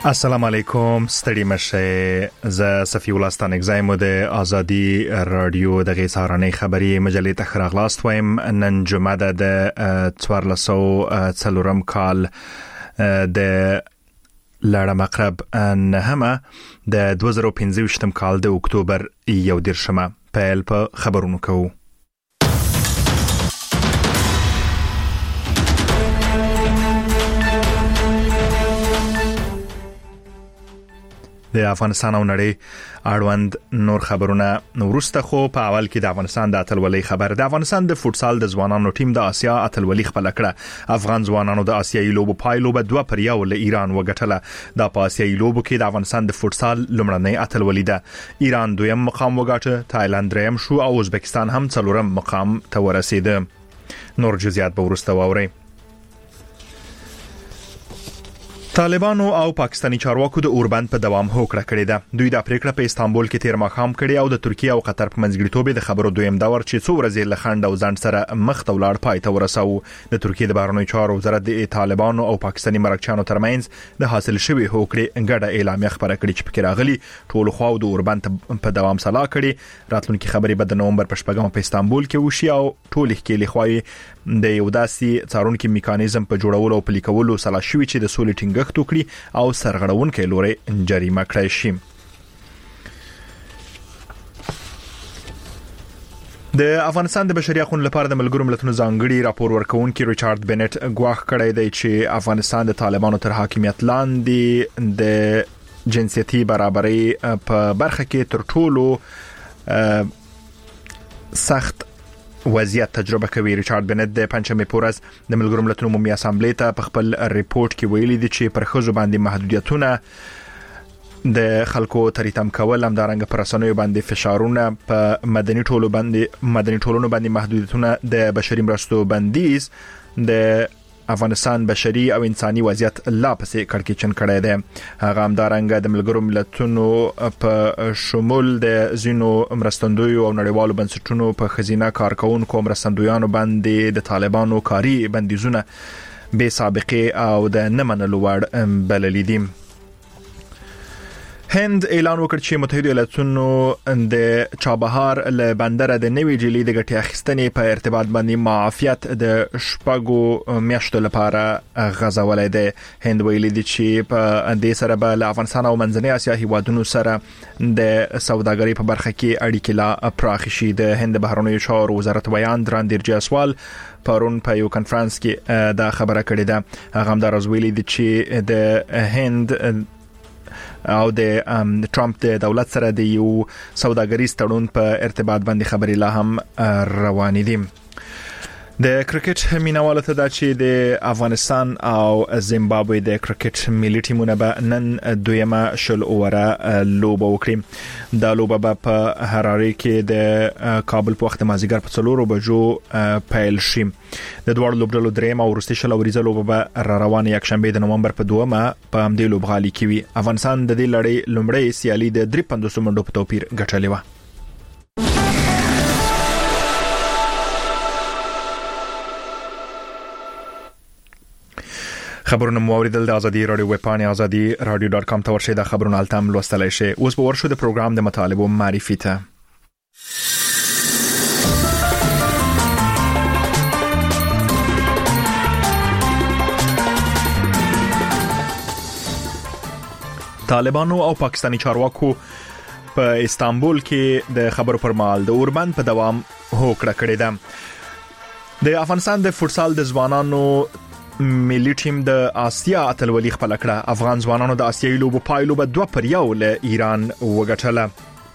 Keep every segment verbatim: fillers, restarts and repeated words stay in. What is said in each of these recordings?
السلام علیکم ستړي مشه ز صفی ولستان اگزایمو د ازادي رادیو د غیسارنې خبري مجلې تخراغلاست وایم نن جمعه د څوارلسو څلورم کال د لړم مقرب نهمه د دوه زره پنځه ویشتم کال د اکتوبر یو دیرشمه پیل په خبرونو کوو. د افغانستان او نړۍ اړوند نور خبرونه نورسته خو په اول کې د افغانستان د اتلولۍ خبر. د افغانستان د فوتسال د ځوانانو ټیم د آسیا اتلولۍ خپل کړه. افغان ځوانانو د آسیایي لوبو پایلو په دوه پر یو له ایران وګټله. د آسیایي لوبو کې د افغانستان د فوتسال لومړنۍ اتلولۍ ده. ایران دویم مقام وګاټه، تایلند دریم شو او ازبکستان هم څلورم مقام ته ورسېده. نور جزئیات به ورسته واوري. طالبانو او پاکستانی چارواکو د اوربند په دوام هوکړه کړې ده. دوی د پریکړه په استانبول کې تیر ماښام کړې او د ترکیه او قطر په منځګړیتوب د خبرو دویم دور چې څو ورځې له خند او ځند سره مخ ته ولاړ پای ته ورساو. د ترکیه د بهرنیو چارو وزارت د طالبانو او پاکستانی مرکچیانو ترمنځ د حاصل شوی هوکړې ګډه اعلامیه خبره کړې چې پکې راغلي ټول خواو د اوربند په دوام صلاح کړي. راتلونکي خبرې به د نومبر په شپږمه په استانبول کې وشي او ټول ښکېلې خوای د یو داسې څارونکو میکانیزم په جوړولو او پلي کولو صلاح شوی چې د سولې ټینګښت وکړي او سرغړونکو لوري جریمه کړی شي. د افغانستان د بشري حقوقو لپاره د ملګرو ملتونو ځانګړي راپور ورکونکي ریچارډ بنټ ګواښ کړی دی چې افغانستان د طالبانو تر حاکمیت لاندې د جنسيتي برابرۍ په برخه کې تر ټولو سخت وضعیت تجربه کوي. ریچارډ بنټ د پنځمې پورز د ملګرو ملتونو عمومي اسامبلې ته په خپل ریپورت کې ویلي دي چې پر خزو باندې محدودیتونه د خلکو تریتم کول هم دارنګ پر رسنیو باندې فشارونه په مدني ټولو باندې مدني ټولونو باندې محدودیتونه د بشري مرستو بندیز د افغانستان بشري او انساني وضعیت لا پسې کړکېچن کړی دی. هغه هم دارنګ د ملګرو ملتونو په شمول د زینو مرستندویو او نړیوالو بنسټونو په خزینه کارکونکو مرستندویانو باندې د طالبانو کاری بندیزونه بے سابقه او د نه منلو وړ بللي دي. هند اعلان وکړ چې متحده ایالاتونو د چابهار له بندر د نوې جلی د ګټې اخیستنې په ارتباط باندې معافیت د شپږو میاشتو لپاره غځولای دی. هند ویلي دی چې په دې سره به له افغانستان او منځنۍ اسیا هیوادونو سره د سوداګرۍ په برخه کې اړیکې لا پراخ شي. د هند بهرنیو چارو وزارت بیان درندیر جاسوال پرون په یو کانفرنس کې دا خبره کړې ده. هغه هم دا راویلي دی چې د هند او د ټرمپ د دولت سره د یو سوداګریز تړون په ارتباط باندې خبرې لا هم روانې دي. د کرکټ مینوالو ته دا چې د افغانستان او زیمبابوې د کرکټ ملي ټیمونه به نن دویمه شل اووره لوبه وکړي. دا لوبه به په هراره کې د کابل په وخت مازیګر په څلورو بجو پیل شي. د دوړ لوبډلو دریم او ورستي شل اوریزه لوبه به را روانه یک شنبه د نومبر په دومه په همدې لوبغالي کې وي. افغانستان د دې لړۍ لومړی سیالي د درې پنځوس منډو په توپیر ګټلې و. خبرونه موریدل د ازادي رادیو ویب پاڼه ازادي رادیو ډاټ کام ته ورشئ. د خبرونو التم لوستلای شئ. اوس به ورشو د پروګرام د مطالبو معرفي ته. طالبانو او پاکستانی چارواکو په استانبول کې د خبرو پر مهال د اوربند په دوام هوکړه کړې ده. د افغانستان د فوتسال د ځوانانو ملي ټیم د آسیا اتلولۍ خپل کړه. افغان ځوانانو د آسیایي لوبو پایلو په دوه پر یو له ایران وګټله.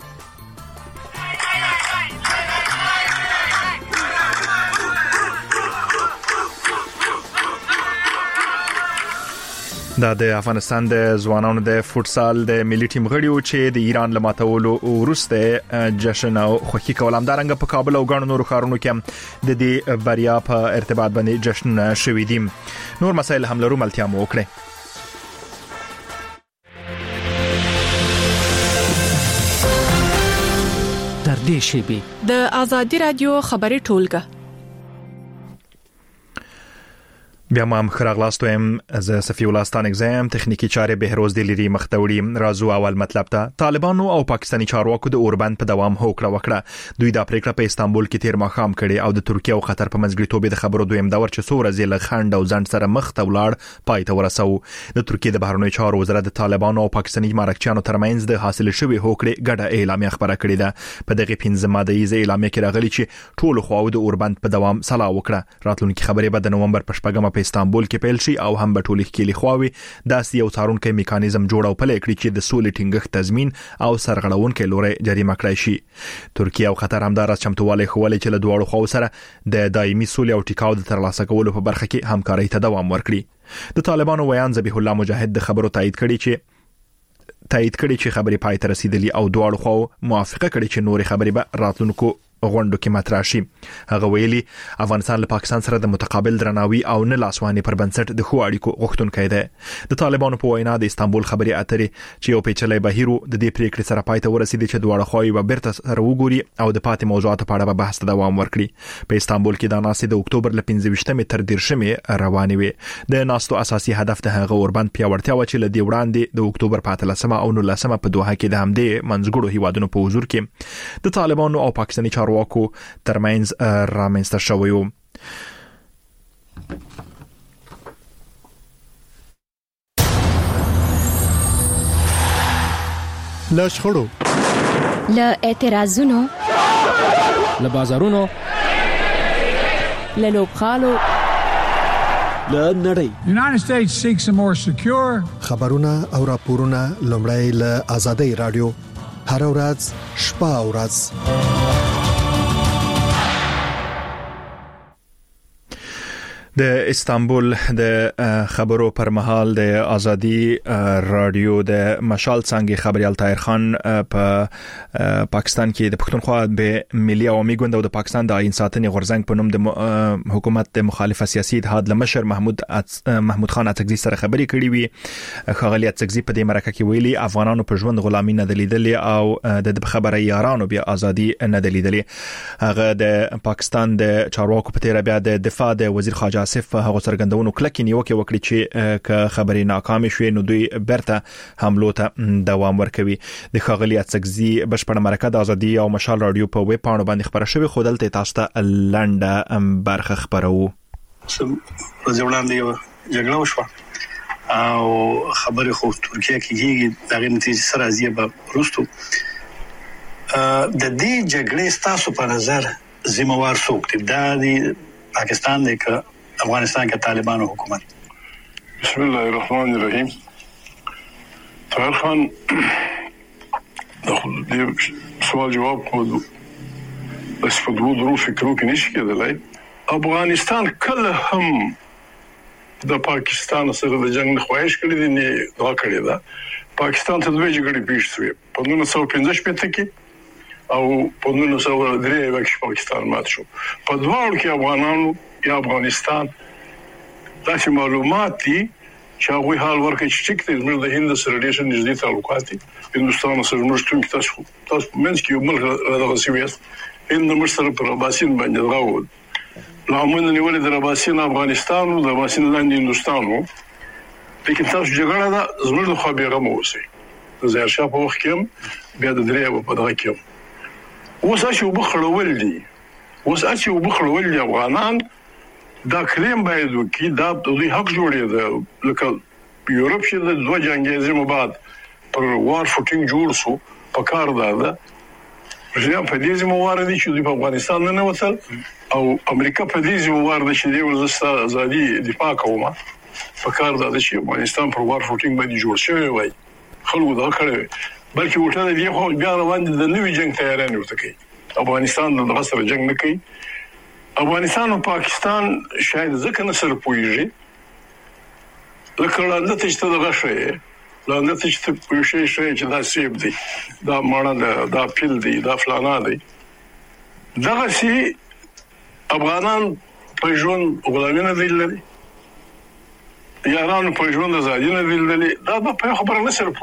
دا د افغانستان د ځوانانو د فوتسال د ملي ټیم غړي چې د ایران له ماتولو وروسته جشن او خوښي کول هم دارنګ په کابل او ګڼو نورو ښارونو کې د دې بریا په ارتباط باندې جشن شوي دي. نور مسایل هم لرو ملتیا مو وکړي. تر دې شی د ازادي رادیو خبري ټولګه بیا ما هم خراغلاست ویم از صفی ولستان اگزام تکنیکی چاره بهروز دیلیری مختوری رازو اول مطلب ته طالبانو او پاکستانی چارواکو د اوربند په دوام هوکړه وکړه دوی دا پریکړه په استانبول کې تیر ماښام کړي او د ترکیه او قطر په منځګړیتوب د خبرو دویم دور چې څو ورځې له خند او ځند سره مخ ته ولاړ پای ته ورسو د ترکیه د بهرنیو چارو وزارت د طالبانو او پاکستانی مارکچیانو ترمنځ د حاصل شوی هوکړې ګډه اعلامیه خبره کړې ده په دغه پنځه مادهیزه اعلامیه کې راغلي چې ټول خواو د اوربند په دوام سلا وکړه راتلونکي خبرې به د نومبر په شپږمه په استانبول کې پیل شي او هم به ټولې کلی خواوي داسې یو څارونکو میکانیزم جوړ او پلي کړی چې د سولې ټینګښت تضمین او سرغړونکو لوري جریمه کړی شي ترکیه او قطر هم دا چمتووالی خوالي چې له دوړو خواو سره د دایمي سولې او ټیکاو د ترلاسه کولو په برخه کې همکاري ته دوام ورکړي د طالبانو ویان ذبیح الله مجاهد د خبرو تایید کړي چې تایید کړي چې خبرې پای ته رسیدلي او دوړو خواو موافقه کړي چې نوري خبرې به راتلونکو غونډو کې مطرح شي هغه ویلي افغانستان له پاکستان سره د متقابل درناوي او نه لاسواني پر بنسټ د خو اړیکو غوښتونکی دی د طالبانو په وینا د استانبول خبري اترې چې یو پیچلې بهیرو د دې پریکړې سره پای ته ورسېدي چې دواړه خواوې به بیرته سره وګوري او د پاتې موضوعاتو په اړه به بحث ته دوام ورکړي په استانبول کې د ناسې د اکتوبر ل پنځه ویشتمې تر دیرشمې روانې وي د ناستو اساسي هدف د هغه اوربند پیاوړتیا و چې ل دې وړاندې د اکتوبر په اتلسمه او نولسمه په دوحه کې د همدې منځګړو هیوادونو په حضور کې د طالبانو او پاکستاني چارواکو ترمنځ رامنځته شوی و له شخړو له اعتراضونو له بازارونو له لوبخالو له نړۍ The United States seeks a more secure خبرونه او راپورونه لومړی له آزادۍ رادیو هر ورځ شپه او ورځ د استانبول د خبرو پر مهال د ازادي رادیو د مشال څنګه خبريال طاهر خان په پاکستان کې د پښتونخوا به ملي عوامي ګوند او د پاکستان د آئین ساتنې غورځنګ په نوم د حکومت د مخالفه سیاسي اتحاد لمشر محمود محمود خان اتکزي سره خبري کړې وي خغلی اتکزي په دې مرکه کې ویلي افغانانو په ژوند غلامي نه دلیدلې او د خبره یارانو بیا ازادي نه دلیدلې هغه د پاکستان د چارواکو په تیر بیا د دفاع د وزیر خارجه اسف هغه څرګندونو کلکې نیوکه وکړي چې ک خبري ناکام شوه نو دوی برته حملو ته دوام ورکوي د خغلی اتکزي بشپړه مرکه د ازادي او مشال رادیو په ویب پاڼو باندې خبره شوی خودلته تاسو ته لنډه برخه خبرو ځوړاندې یو جګړه وشوه او خبره خو ترکیه کې دغه نتیجه سره ازیه به روستو د دې جګړې تاسو په نظر ذمہوار څوک دي د پاکستان دی که افغانستان کې طالبانو حکومت بسم الله الرحمن الرحیم طاهر خان د سوال جواب کو بس په دوه درو فکرو کې نشي کېدلای افغانستان کله هم د پاکستان سره د جنگ خواهش کړی دی نه دا کړی دا پاکستان ته دوه جګړې پیښ شوې په نولس سوه پنځه شپږ کې او په نولس سوه درې کې پاکستان مات شو په دواړو کې افغانانو یا افغانستان داسې معلومات دي چې هغه حال ورکړي چې ټیک دی موږ د هند سره ډېر نږدې تعلقات دي هندستان سره موږ ټول کې تاسو تاسو منځ کې یو ملک راغلی سویس هند موږ سره پر اباسین باندې راوړل لامل نیولې د اباسین افغانستان او د اباسین لاندې هندستان وو لیکن تاسو جګړه دا زموږ د خبره مو وسی د ځای په وخت کې بیا د درې په دغه کې اوس چې وبخړول دي اوس چې وبخړول دي افغانان دا کلیم باید وکي دا د حق جوړې ده لکه یورپ چې د دوه جنگي زمو بعد پر وار فوټینګ جوړ شو په کار ده ده ځکه په دې زمو وار دي چې په افغانستان نه وصل او امریکا په دې زمو وار دي چې د ولزسته ازادي دفاع کومه په کار ده چې افغانستان پر وار فوټینګ باندې جوړ شوی وای خلکو دا کړی بلکې وټه دی خو بیا روان دي د نوې جنگ تیارانه وته کوي افغانستان د غسر جنگ نه کوي افغانستان او پاکستان شاید ځکه نه سره پويږي لکه لاندې چې دغه شی لاندې چې پويشي شي چې دا سیب دی دا ماړه دا پیل دی دا فلانا دی دغه سي افغانان په ژوند غلامی نه دي یارانو په ژوند ازادي نه دي دا په خبره نه سره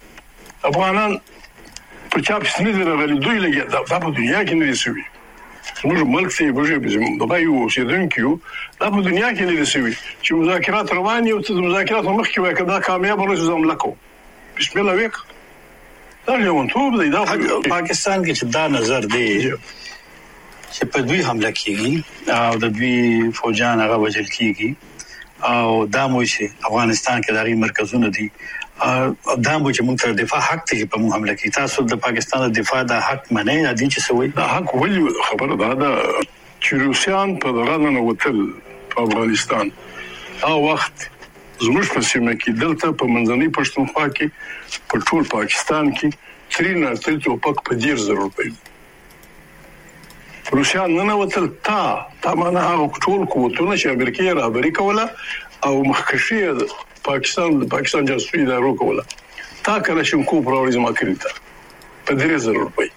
پويږي افغانان په چا په سن دي راغلي دوی لګي دا په دنیا کې نه دي سوي موږ ملک ته وژې به د یو اوسیدونکو دا په دنیا کې نه لسوي چې مذاکرات روان یو څه مذاکرات مخکې وای کدا کامیاب نه زم لکو بسم الله وک دا یو ټوب دی دا پاکستان کې چې دا نظر دی چې په دوی حمله کیږي او د دوی فوجان هغه وجل کیږي او دا مو چې افغانستان کې دغه مرکزونه دي دا مو چې موږ ته دفاع حق ته په موږ حمله کوي تاسو د پاکستان د دفاع د حق منئ دي چې سوي دا حق ولې خبره ده دا چې روسيان په دغه نه وتل په افغانستان او وخت زموږ په سیمه کې دلته په منځنۍ پښتونخوا کې په ټول پاکستان کې ترینا تل ټوپک په ډیر ضرورت دی روسيان نه وتل تا تا معنا هغه ټول قوتونه چې امریکا رهبري کوله او مخکشي پاکستان د پاکستان جاسوسي ادارو کوله تا کله شنکو پروریزم اکریتا په درې زره روپۍ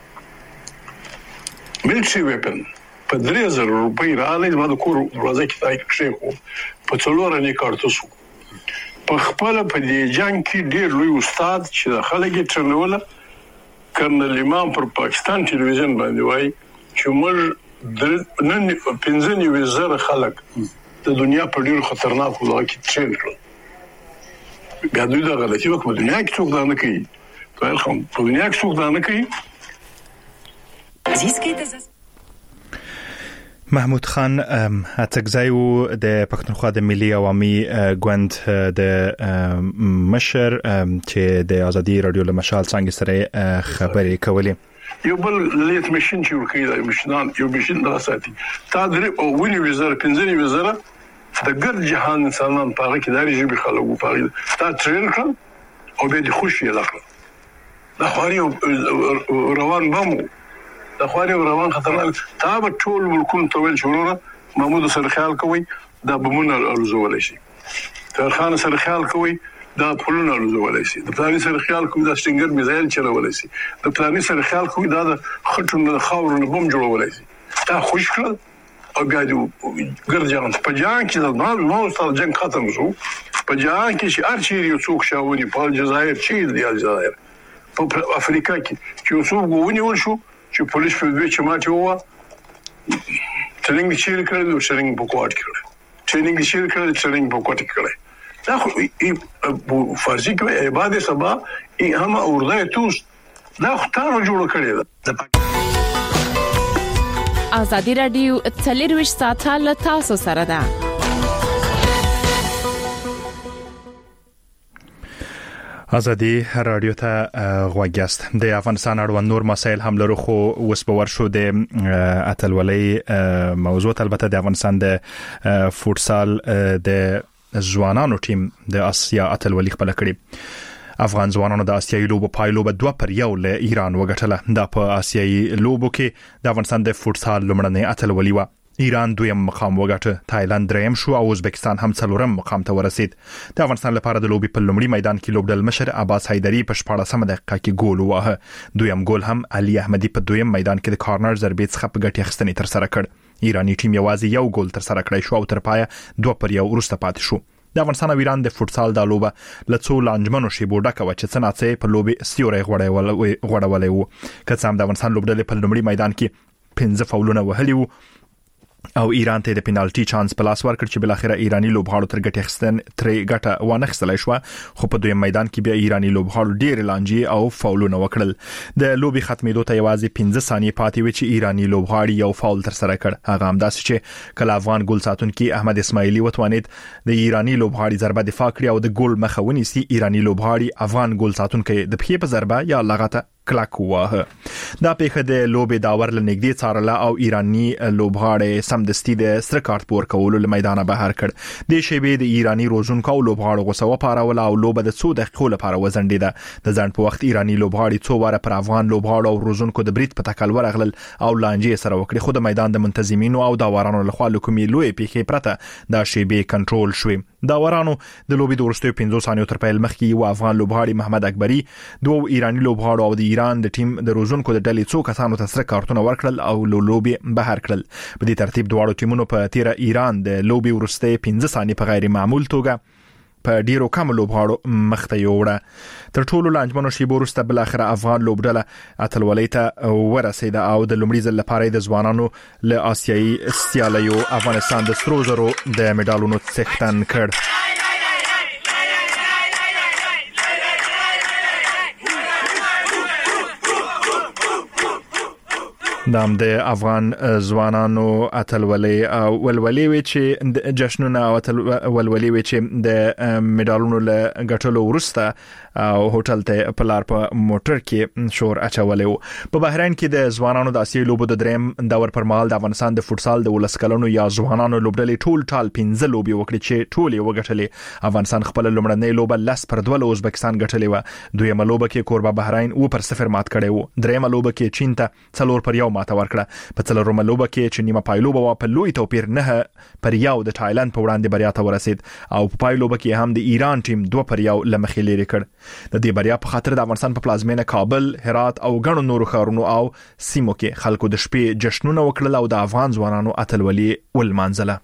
ملټري ویپن په درې زره روپۍ راځي ما د کور دروازه کې تای کښې په څلور نه کارتوسو په خپل په دې جنگ کې ډېر لوی استاد چې د خلګي ترنوله کرنل امام پر پاکستان ټلویزیون باندې وای چې موږ نن پنځه نیو زره خلک د دنیا په ډیرو خطرناکو لارو کې ترېن کړل بیا دوی دا غلطي وکړه دنیا کې څوک دا نه کوي په الخم په دنیا کې څوک دا نه کوي محمود خان اتکزایو د پښتونخوا د ملي عوامي ګوند د مشر چې د ازادي رادیو له مشال څنګه سره خبرې کولې یو بل لیت ماشين چې ورکړي دا ماشينان یو ماشين دراساتي تا درې او ونی وزاره پنځنی وزاره د ګرد جهان انسانان په هغه کې داري جيبي خلکو په تا ترين کړ او به دي خوشي لکه دا خوري روان بمو دا خوري روان خطرناک تا به ټول ملکون تویل شروره محمود سره خیال کوي دا بمونه ارزول شي تر خان سره خیال کوي دا پلونه ارزول شي د پلاني سره خیال کوي دا سټینګر میزایل چلول شي د پلاني سره خیال کوي دا د خټونو خاورونو بم جوړول شي دا خوش کړ او بیا د ګرځان په جان کې دا نو نو ستاسو جنگ ختم شو په جان کې چې ارچیر یو څوک شاوني په الجزائر چې دی الجزائر په افریقا کې چې یو څوک ونیول شو چې پولیس په دوی چې ماته ووا ټریننګ چې کړل او شرینګ په کوټ کړل ټریننګ چې کړل ټریننګ په کوټ کړل دا خو فرضي کوي عبادت سبا ای هم اورده توس دا ختار جوړ کړی دا ازادي رادیو څلرویش ساعته له تاسو سره ده ازادي رادیو ته غوږیاست د افغانستان اړوند نور مسایل هم لرو خو اوس به ورشو د اتلولۍ موضوع البته د افغانستان د فوتسال د ځوانانو ټیم د اسیا اتلولۍ خپل کړی افغان ځوانانو د اسیایي لوبو پایلو به دوه پر یو له ایران وګټله دا په اسیایي لوبو کې د افغانستان د فوتسال لومړنۍ اتلولۍ و ایران دویم مقام وګټه تایلند دریم شو او ازبکستان هم څلورم مقام ته ورسید د افغانستان لپاره د لوبي په لومړي میدان کې لوبډل مشر عباس حیدری په شپاړسمه دقیقه کې ګول ووهه دویم ګول هم علي احمدي په دویم میدان کې د کارنر ضربې څخه په ګټې اخیستنې تر سره کړ ایرانی ټیم یوازې یو ګول تر سره کړی شو او تر پایه دوه پر یو وروسته پاتې شو د افغانستان او ایران د فوتسال د لوبه لڅو لانجمنو شیبو ډکه و چې څنګه په لوبي سیوري غوړولې وو که څه هم د افغانستان لوبډلې په لومړي میدان کې پنځه فاولونه وهلي وو او ایران ته د پینالټي چانس په لاس ورکړ چې بل اخره ایرانی لوبغاړو تر ګټه اخیستن ترې ګټه وانه اخیستلای شو خو په دویم میدان کې بیا ایرانی لوبغاړو ډېر لانجې او فاولونه وکړل د لوبي ختمېدو ته یوازې پنځه ثانیې پاتې و چې ایرانی لوبغاړي یو فاول تر سره کړ هغه هم داسې چې کله افغان ګول ساتونکي احمد اسماعیلی وتوانید د ایرانی لوبغاړي ضربه دفاع کړي او د ګول مخه ونیسي ایرانی لوبغاړي افغان ګول ساتونکي د پخې په ضربه یا لغته کلک واه دا پیخه د لوبې داور لنګدي څارله او ایرانی لوبغاړي سمدستي د سره کارت پور کولو له میدانه بهر کړ د شیبې د ایرانی روزونکو لوبغاړو غوسه پاروله او لوبه د څو دقیقو لپاره وزنډیده د ځان په وخت ایرانی لوبغاړي څو واره پر افغان لوبغاړو او روزونکو د بریټ په تکل ورغلل او لانجې سره وکړي خو د میدان د منتظمینو او داورانو لخوا لکومي لوی پیخه پرته دا شیبې کنټرول شوې داورانو د لوبي د ورستیو پنځه ثانیو تر پیل مخکې یو افغان لوبغاړي محمد اکبري دوه ایرانی لوبغاړو او د ایران د ټیم د روزونکو د ډلې څو کسانو ته سره کارتونه ورکړل او لوبي بهر کړل په دې ترتیب دواړو ټیمونو په تیره ایران د لوبي ورستیو پنځه ثانیې په غیر معمول توګه په ډیرو کم لوبغاړو مخته یوړه. تر ټولو لانجمنو شیبو وروسته بل اخر افغان لوبډله اتلولۍ ته ورسېده او د لومړي ځل لپاره د ځوانانو له آسیایي سیالیو افغانستان د سرو زرو د میډالونو څښتن کړ. دام د افغان ځوانانو اتلولۍ او ولولۍ وی چې د جشنونو او ولولۍ وی چې د میډالونو له ګټلو وروسته او هوټل ته په لار په موټر کې شور اچولې وو. په بحرین کې د ځوانانو د آسیایي لوبو د دریم دور پر مهال د افغانستان د فوټسال د ولس کلنو یا ځوانانو لوبډلې ټول ټال پنځه لوبي وکړي چې ټول یې وګټلې. افغانستان خپل لومړنۍ لوبه لس پر دوه له ازبکستان ګټلې و. دویمه لوبه کې کوربه بحرین او پر صفر مات کړي وو. دریمه لوبه کې چین ته څلور پر یو ماته ورکړه. په څلورمه لوبه کې چې نیمه پای لوبه په لوی توپیر نه پر یو د تایلند په وړاندې بریا ته ورسید او په پای لوبه کې هم د ایران ټیم دوه پر یو لمخې لري کړ. د دې بریا په خاطر د افغانستان په پلازمینه کابل، هرات او ګڼو نورو ښارونو او سیمو کې خلکو د شپې جشنونه وکړل او د افغان ځوانانو اتلولي ولمانځله.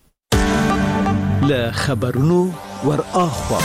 له خبرونو ور اخوا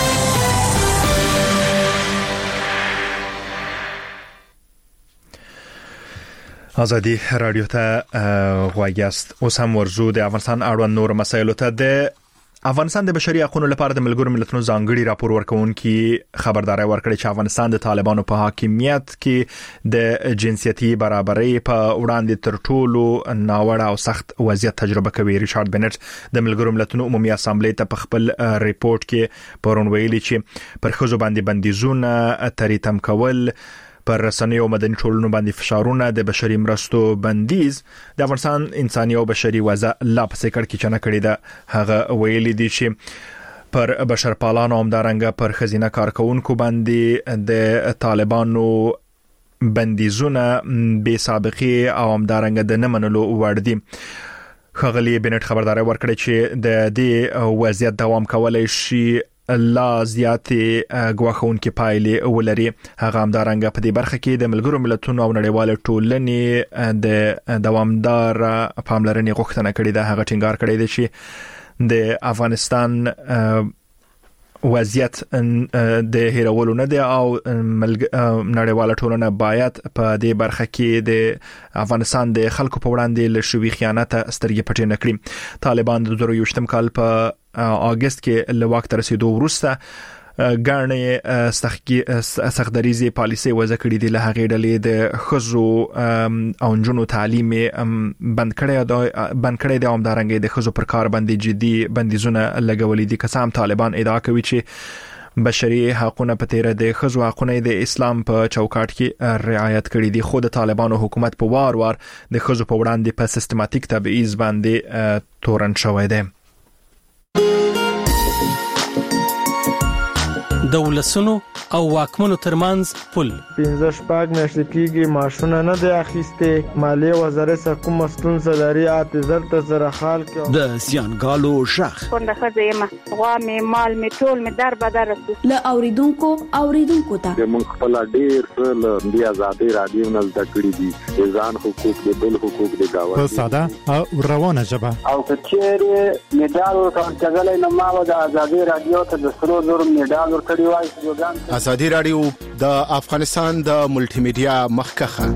آزادی رادیو ته غوږ یاست. اوس هم ورزو د افغانستان اړوند نور مسایلو ته. د افغانستان د بشري حقوقو لپاره د ملګرو ملتونو ځانګړي راپور ورکونکي خبرداري ورکړي چې افغانستان د طالبانو په حاکمیت کې د جنسيتي برابرۍ په وړاندې تر ټولو ناوړه او سخت وضعیت تجربه کوي. ریچارډ بنټ د ملګرو ملتونو عمومي اسامبلې ته په خپل ریپورت کې پرون ویلي چې پر ښځو باندې بندیزونه، تریتم کول، پر رسنیو او مدني ټولنو باندې فشارونه، د بشري مرستو بندیز د افغانستان انساني او بشري وضع لا پسې کړکېچنه کړې ده. هغه ویلي دي چې پر بشرپالانو او همدارنګه پر ښځینه کارکونکو باندې د طالبانو بندیزونه بې سابقې او همدارنګه د نه منلو وړ دي. ښاغلي بنټ خبرداري ورکړې چې د دې وضعیت دوام کولای شي لا زیاتې غواخونکې پایلې ولري. هغه همدارنګه په دې برخه کې د ملګرو ملتونو او نړیوال ټولنې د دوامدار پاملرنې غوښتنه کړې ده. هغه ټینګار کړی دی چې د افغانستان وضعیت د هیرولو نه دی او نړیواله ټولنه باید په دې برخه کې د افغانستان د خلکو په وړاندې له شوي خیانت سترګې پټې نه کړي. طالبان د دوه ویشتم کال په اگست کې له واک ته رسیدو وروسته ګڼې سختدریزي پالیسي وضع کړې دي. له هغې ډلې د ښځو او نجونو تعلیم بند کړی بند کړی دی او همدارنګه د ښځو پر کار باندې جدي بندیزونه لګولي دي. که څه هم طالبان ادعا کوي چې بشري حقوقونه په تیره د ښځو حقوقونه د اسلام په چوکاټ کې رعایت کړي دي، خو د طالبانو حکومت په وار وار د ښځو په وړاندې په سیستماتیک تبعیض باندې تورن شوی دی. د ولسونو او واکمنو ترمنځ پل پنځه شپږ میاشتې کېږي ماشونه نه دی اخیستې. مالیې وزارت کوم ستونزه لري اته زر ته زره خال کې د زیانګالو شخ څنګه خزه یم غوا مې مال مې ټول مې در بدر رسو له اوریدونکو اوریدونکو ته موږ خپل ډیر څه د آزادي رادیو نه زده کړی دي. ځان حقوق د بل حقوق د گاوه په ساده او روانه ژبه او کچېره میډال ورکړل نه ما د آزادي رادیو ته د سرو زر میډال ورکړی. آزادی رادیو د افغانستان د ملټي میډیا مخکخه.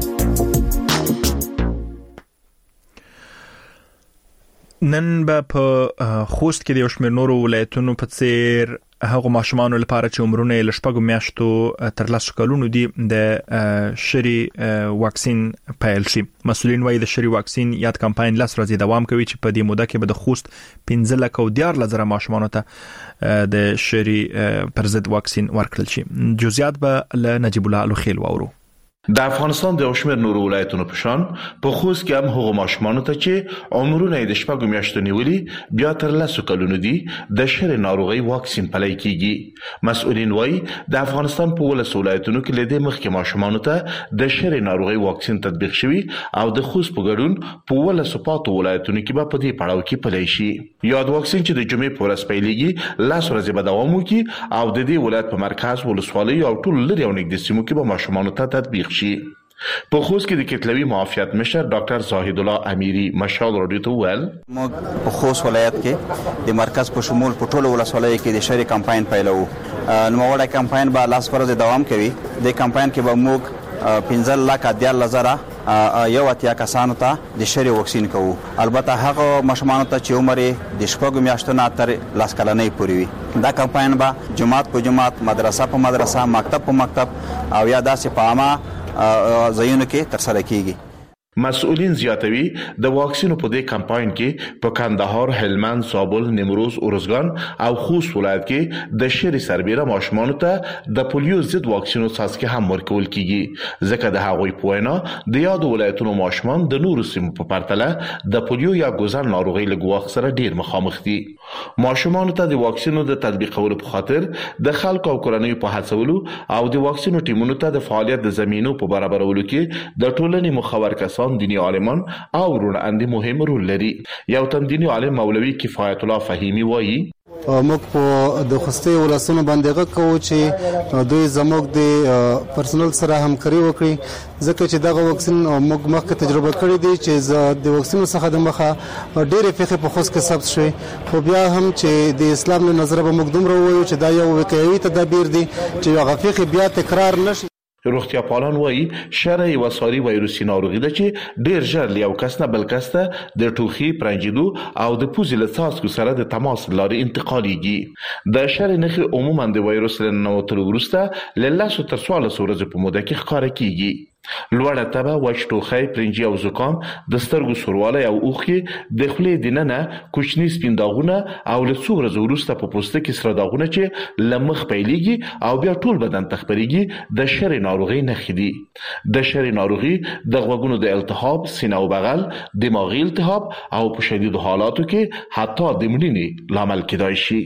نن به په خوست کې د یو شمېر نورو ولایتونو په څیر هغه ماشومان لپاره چې عمرونه له شپږو میاشتو تر لسو کلونو دي د شری واکسین پیل شي. مسؤلین وايي د شری واکسین یاد کمپاین لس ورځې دوام کوي چې په دې موده کې به د خوست پنځه لک او دیارلس زره ماشومانو ته د شری پر ضد واکسین ورکړل شي. جزئیات به له نجیب الله الخیل واورو. د افغانستان د شمېر نورو ولایتونو په شان په خوست کې هم هغو ماشومانو ته چې عمرونه د شپږو میاشتو نیولي بیا تر لسو کلونو دي د شری ناروغي واکسین پلی کیږي. مسؤلین وايي د افغانستان په ولسو ولایتونو کې لدې مخکې ماشومانو ته د شری ناروغي واکسین تطبیق شوی او د خوست په ګډون په ولسو پاتو ولایتونو کې به په دې پړاو کې پلی شي. یاد واکسین چې د جمعې په ورځ پیلېږي لس ورځې به دوام وکړي او د دې ولایت په مرکز ولسوالۍ او ټول لرې او نږدې سیمو کې به ماشومانو ته تطبیق شي. په خوست کې د کتلوي معافیت مشر ډاکټر زاهد الله امیری مشال رادیو ته ویل موږ په خوست ولایت کې د مرکز په شمول په ټولو ولسوالیو کې د شری کمپاین پیلو. نو وړه کمپاین به لاس ورځ دوام کوي. د کمپاین کې به موږ پنځه لک اتیا لزره یو اتیا کسانو ته د شری واکسین کوو. البته هغه ماشومان ته چې عمر د شپږو میاشتو نه تر لاس کلنۍ پورې وي. دا کمپاین به جماعت په جماعت، مدرسه په مدرسه، مکتب په مکتب او یا داسې په عامه ځایونو کې ترسره کیږي. مسؤلین زیاتوي د واکسینو په دې کمپاین کې په کندهار، هلمند، زابل، نیمروز، اورزګان او خوست ولایت کې د شری سربېره ماشومان ته د پولیو ضد واکسینو څاڅکي هم ورکول کیږي، ځکه د هغوی په وینا د یادو ولایتونو ماشومان د نورو سیمو په پرتله د پولیو یا ګوزن ناروغي له ګواښ سره ډیر مخامخ دي. ماشومان ته د واکسینو د تطبیقولو په خاطر د خلکو او کورنیو په هڅولو او د واکسینو ټیمونو ته د فعالیت د زمینو په برابرولو کې د ټولنې مخور کسان، دینی عالمان او روناندې مهم رول لري. یو تن دینی عالم مولوی کفایت الله فهیمی وایي موږ په د خوستي ولسونو باندې غوښتو چې دوی زموږ د پرسنل سره همکاري وکړي، ځکه چې دغه واکسین موږ مخکې تجربه کړې دي چې د واکسینو څخه د مخه ډېرې پیښې په خوست کې ثبت شوې، خو بیا هم چې د اسلام له نظره به موږ دومره ووایو چې دا یو وقایوي تدابیر دي چې هغه پیښې بیا تکرار نشي. روغتیا پالان وایي شره یو ساري وایروسي ناروغي ده چې ډیر ژر له یو کس نه بل کس ته د ټوخي، پرنجیدو او د پوزې له څاڅکو سره د تماس لارې انتقالېږي. د شره نښې عموما د وایروس له ننوتلو وروسته له لسو تر څوارلسو ورځو په موده کې ښکاره کیږي. لوړه تبه، وچ ټوخی، پرنجي او زکام، د سترګو سوروالی او اوښکې، د خولې دننه کوچني سپین داغونه او له څو ورځو وروسته په پوسته کې سره داغونه چې له مخ پیلېږي او بیا ټول بدن ته خپرېږي د شرې ناروغۍ نښې دي. د شرې ناروغي د غوږونو د التهاب، سینه او بغل، دماغي التهاب او په شدیدو حالاتو کې حتی د مړینې لامل کېدای شي.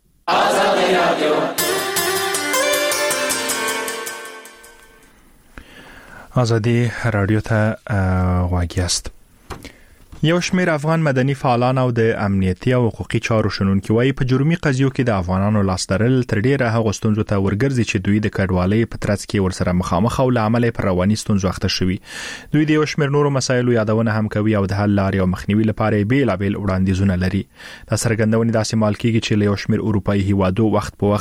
آزادي رادیو آزادی رادیو ته غواګیاست. یو شمېر افغان مدني فعالان او د امنیتي او حقوقي چارو شنونکي وایي په جرمي قضیو کې د افغانانو لاس درل تر ډیره هغه ستونزو ته ورګرځي چې دوی د کډوالۍ په ترڅ کې ورسره مخامخ او له عمله پر رواني ستونزو اخته شوي. دوی د یو شمېر نورو مسایلو یادونه هم کوي او د حل لارې او مخنیوي لپاره بیلابیل وړاندیزونه لري. دا څرګندونې داسې مال کېږي چې له یو شمېر اروپایي هیوادو وخت په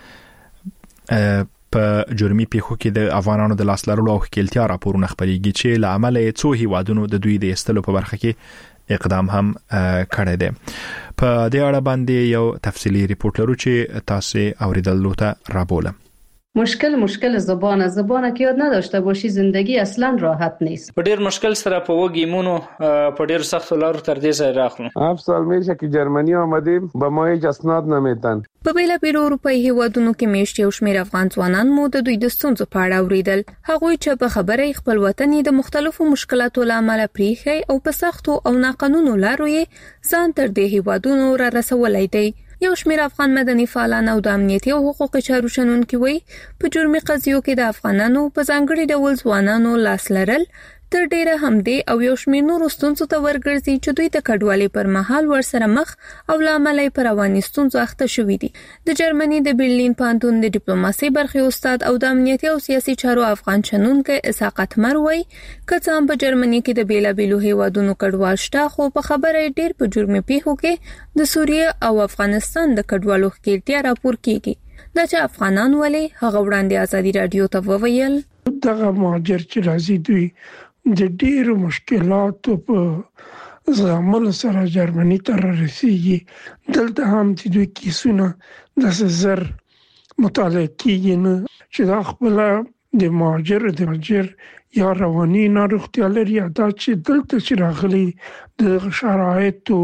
وخت په جرمي پیښو کې د افغانانو د لاس لرلو او ښکېلتیا راپورونه خپرېږي چې له عمله څو هیوادونو د دوی د ایستلو په برخه کې اقدام هم کړی دی. په دې اړه باندې یو تفصیلی ریپورت لرو چې تاسو اوریدلو ته رابولم. مشکل مشکل زبانه زبانه که یاد نداشته باشی زندگی اصلا راحت نیست. په ډیر مشکل سره په وګیمونو په ډیر سخت لارو تر دې ځای راغلو. هفت سال میشه که جرمنی آمدیم با ما هیچ اسناد نمیدن. په بیلا بیل اروپایي هیوادونو کې میشت یو شمېر افغان ځوانان مو د دوی د ستونزو په اړه اوریدل. هغوی چې په خبره خپل وطن د مختلفو مشکلاتو له امله پریښی او په سختو او ناقانونو لارو یې ځان تر دې هیوادونو را رسولی دی. یو شمېر افغان مدني فعالان او د امنیتي او حقوقي چارو شنونکي وایي په جرمي قضیو کې د افغانانو په ځانګړي ډول ځوانانو لاس لرل تر ډیره هم دی او یو شمېر نورو ستونزو ته ورګرځي چې دوی د کډوالۍ پر مهال ورسره مخ او له امله یې په رواني ستونزو اخته شوي دي. د جرمني د برلین پوهنتون د ډیپلوماسۍ برخې استاد او د امنیتي او سیاسي چارو افغان شنونکی اسحاق اتمر وایي که څه هم په جرمني کې د بیلابیلو هیوادونو کډوال شته خو په خبره ډیر په جرمي پیښو کې د سوریه او افغانستان د کډوالو ښکېلتیا راپور کیږي. دا چې افغانان ولې هغه وړاندې ازادي رادیو ته وویل دغه مهاجر چې راځي دوی د ډېرو مشکلاتو په زغملو سره جرمني ته رسیږي. دلته هم چې دوی کیسونه داسې زر مطالعه کیږي نه چې دا خپله د مهاجر د مهاجر یا رواني ناروغتیا لري یا دا چې دلته چې راغلي د شرایطو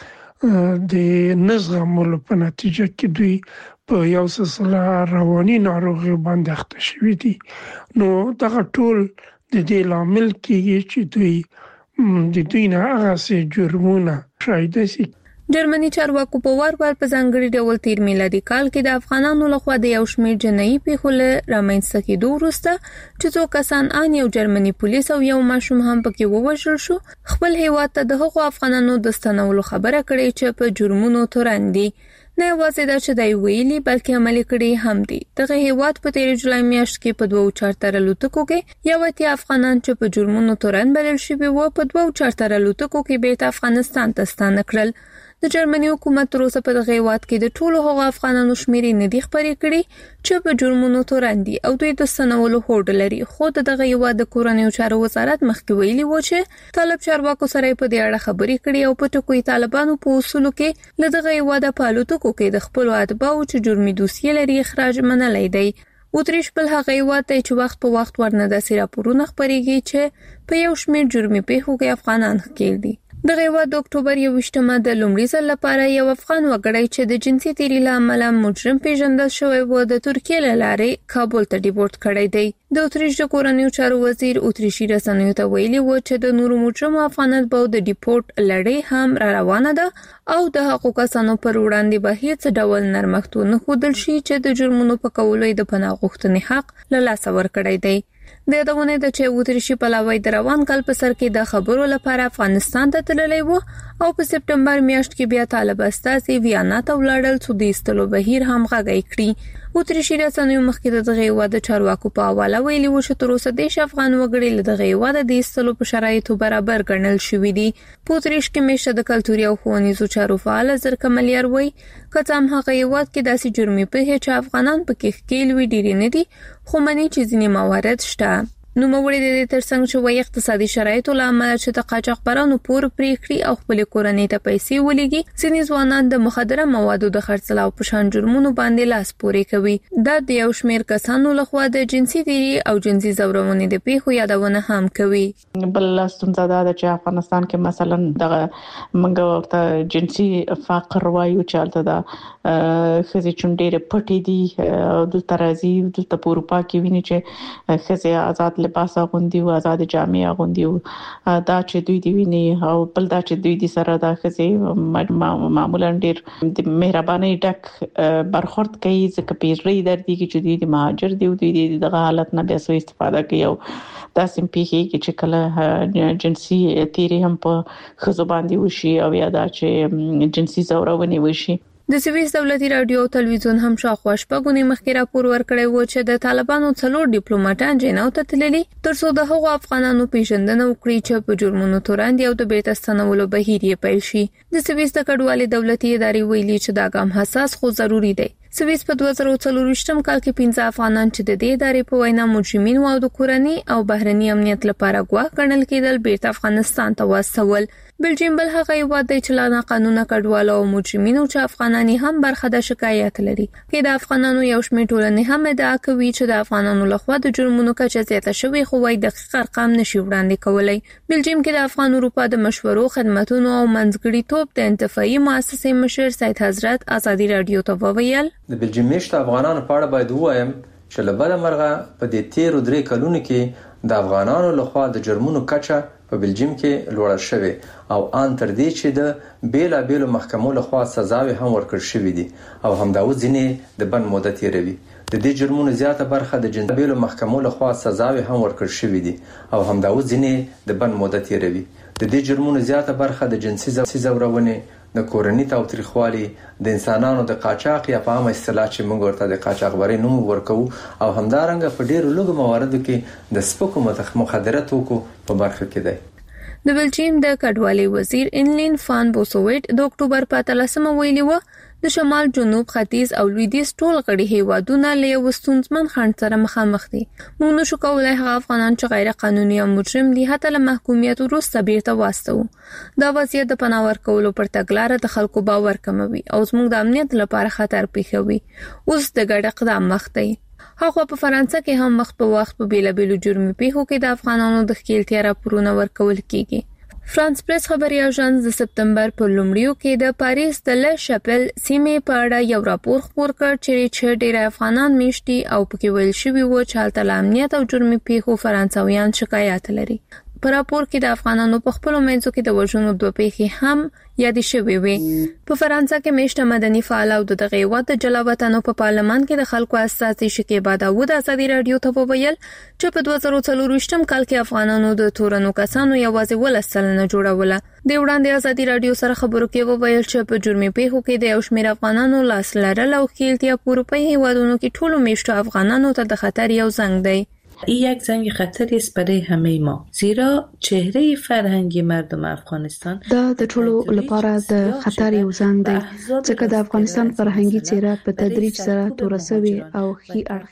د نه زغملو په نتیجه کې دوی په یو سلسله رواني ناروغي باندې اخته شوي دي. نو دغه ټول د دې لامل کېږي چې دوی د دوی نه هغسې جرمونه شایده سي. جرمني چارواکو په وار وار په ځانګړي ډول تیر میلادي کال کې د افغانانو لخوا د یو شمېر جنایي پیښو له رامنځته کېدو وروسته چې څو کسان ان یو جرمني پولیس او یو ماشوم هم پکې ووژل شو خپل هیواد ته د هغو افغانانو د ستنولو خبره کړې چې په جرمونو تورن دي. نه یوازې دا چې د ویلي بلکې عملي کړي هم دي. دغه هیواد په تیر جولای میاشت کې په دوه چارتر الوتکو کې یو اتیا افغانان چې په جرمونو تورن بلل شوي وو په دوه چارتر الوتکو کې بیرته افغانستان ته ستانه کړل. د جرمني حکومت تر اوسه په دغه هیواد کې د ټولو هغو افغانانو شمیرې نه دي خبرې کړي چې په جرمونو تورن دي او دوی د ستنولو هوډ لري. خو دغه هیواد د کورنیو چارو وزارت مخکې ویلي و چې طالب چارواکو سره په دې اړه خبرې کړي او په ټکوي طالبانو په اصولو کې له دغه هیواد په الوتکو کې د خپل اتباعو چې جرمي دوسیې لري اخراج منلای دی. اتریش بل هغه هیواد دی چې وخت په وخت ورنه داسې راپورونه خپرېږي چې په یو شمېر جرمي پیښو کې افغانان ښکېل دي. دغه هیواد د اکتوبر یوویشتمه د لومړي ځل لپاره یو افغان وګړی چې د جنسي تیري له امله مجرم پیژندل شوی و د ترکیې له لارې کابل ته ډیپورت کړی دی. د اتریش د کورنیو چارو وزیر اتریشي رسنیو ته ویلي و چې د نورو مجرمو افغانانو په د ډیپورت لړۍ هم را روانه ده او د حقوقو کسانو پر وړاندې به هیڅ ډول نرمښت نه ښودل شي چې د جرمونو په کولو د پناه غوښتنې حق له لاسه ورکړی دی. د یادونه ده چې اتریشي پلاوی د روان کال په سر کې د خبرو لپاره افغانستان ته تللی و او په سپټمبر میاشت کې بیا طالب استازي ویانا ته ولاړل چې د ایستلو بهیر هم غږی کړي. اتریشي رسنیو مخکې د دغه هیواد د چارواکو په حواله ویلي و چې تر اوسه دیش افغان وګړي له دغه هیواد د ایستلو په شرایطو برابر ګڼل شوي دي. په اتریش کې میشته د کلتوري او ښوونیزو چارو فعال زرکه ملیار وایي که څه هم هغه هیواد کې داسې جرمي پیښې چې افغانان پکې ښکېل وي ډېرې نه دي خو مني چې ځینې موارد شته. نوموړي د دې ترڅنګ چې وایي اقتصادي شرایطو له امله چې د قاچاقبرانو پور پرې کړي او خپل کورنۍ ته پیسې ولېږي ځینې ځوانان د مخدره موادو د خرڅلاو په شان جرمونو باندې لاس پورې کوي. دا د یو شمېر کسانو لخوا د جنسي تیري او جنسي زورونې د پیښو یادونه هم کوي. بل ستونزه دا ده چې افغانستان کې مثلا دغه منګه ورته جنسي فقر وایو چې البته دا خزي چونډېره پټې دي د ترازی د اروپا کې ویني چې خزي آزاد لباس غوندي او آزاد جامې غوندي دا چې دوی دی ویني او بل دا چې دوی دي سره دا خزي معمولا ډېر د مهرباني ډک برخورد کوي ځکه پیری در دي چې دوی د مهاجر دی او دوی دغه حالت نه بیا سو استفاده کوي او دا سم پیخي چې کله جنسي تیری هم په خزو باندې وشي او یا دا چې جنسي زورونه وشي. د سویس دولتي رادیو او تلویزیون هم شاوخوا شپږونی مخکې راپور ورکړی و چې د طالبانو څلور ډیپلوماټان جناو ته تللي ترڅو د هغو افغانانو پیژندنه وکړي چې په جرمونو تورن دي او د بیرته ستنولو بهیر یې پیل شي. د سویس د کډوالۍ دولتي ادارې ویلي چې دا ګام حساس خو ضروری دی. سویس په دوه زره څلورویشتم کال کې پنځه افغانان چې د دې ادارې په وینا مجرمین او د کورنۍ او بهرني امنیت لپاره ګواښ ګڼل کېدل بیرته افغانستان ته واستول. بلجیم بل هغه هیواد دی چې لا قانونا کډوالو او مجرمینو چې افغانانی هم برخه د شکایت لري. کې د افغانانو یو شمېر ټولنې هم ادعا کوي چې د افغانانو لخوا د جرمونو کچه زیاته شوې خو وايي دقیق ارقام نشي وړاندې کولای. بلجیم کې د افغان اروپا د مشورو خدماتو او منځګړیتوب د انتفاعي مؤسسې مشر سید حضرت ازادي رادیو ته وویل د بلجیم میشته افغانانو په اړه باید وایم چې لبل مرغه په دې تیر درې کلونو کې د افغانانو لخوا د جرمونو کچه په بلجیم کې لوړه شوې او ان تر دې چې د بیلا بیلو محکمو لخوا سزاوي هم ورکړل شوې دي او همداو ځینې د بند مدت تیروي. د دې جرمونو زیاته برخه د جنسي بیلو محکمو لخوا سزاوي هم ورکړل شوې دي او همداو ځینې د بند مدت تیروي. د دې جرمونو زیاته برخه د جنسي زورونې د کورنۍ تاوتریخوالي د انسانانو د قاچاق یا په عامه اصطلاح چې موږ ورته د قاچاقبرۍ نوم ورکو او همدارنګه په ډیرو لږو مواردو کې د سپکو مخدره توکو په برخه کې دی. د بلجیم د کډوالۍ وزیر انلین فان بوسویټ د اکتوبر په اتلسمه ویلي و د شمال جنوب ختیځ او لویدیځ ټول غړي هیوادونه له یو ستونزمن خنډ سره مخامخ دي. موږ نشو کولای هغه افغانان چې غیر قانوني او مجرم دي حتی له محکومیت وروسته بیرته واستو. دا وضعیت د پناه ورکولو پر تګلاره د خلکو باور کموي او زموږ د امنیت لپاره خطر پیښوي. اوس د ګډ اقدام مخ دی. هغه په فرانسه کې هم وخت په وخت په بیلابیلو جرمي پیښو کې د افغانانو د ښکېلتیا راپورونه ورکول کیږي. فرانس پریس خبري اژانس د سپتمبر په لومړیو کې د پاریس د ل شاپل سیمې په اړه یو راپور خپور کړ چې ډېر افغانان میشتي او پکې ویل شوی و چې هلته له امنیت او جرمي پیښو فرانسویان شکایت لري. په راپور کې د افغانانو په خپل منځو کې د وژنو دوه پیښې هم یادې شوې وي. په فرانسه کې میشته مدني فعال او د غیوت د جلاوطنو په پارلمان کې د خلکو اساسي شکیبا داوود ازادي رادیو ته وویل چې په دوه زره څلور کال کې افغانانو د تورنو کسانو یوازې ولس سلنه جوړوله. د وړاندې ازادي رادیو سره خبرو کې وویل چې په جرمي پیښو کې د یو شمېر افغانانو لاس لرل او خیلتیا په اروپایي هیوادونو کې ټولو میشته افغانانو ته د خطر یو زنګ دی. این یک زنگ خطری است برای همه ما، زیرا چهره فرهنگی مردم افغانستان دا د ټولو لپاره د خطر یو زنګ دی، ځکه د افغانستان فرهنګي څیره په تدریج سره تورسوي او خي اړخ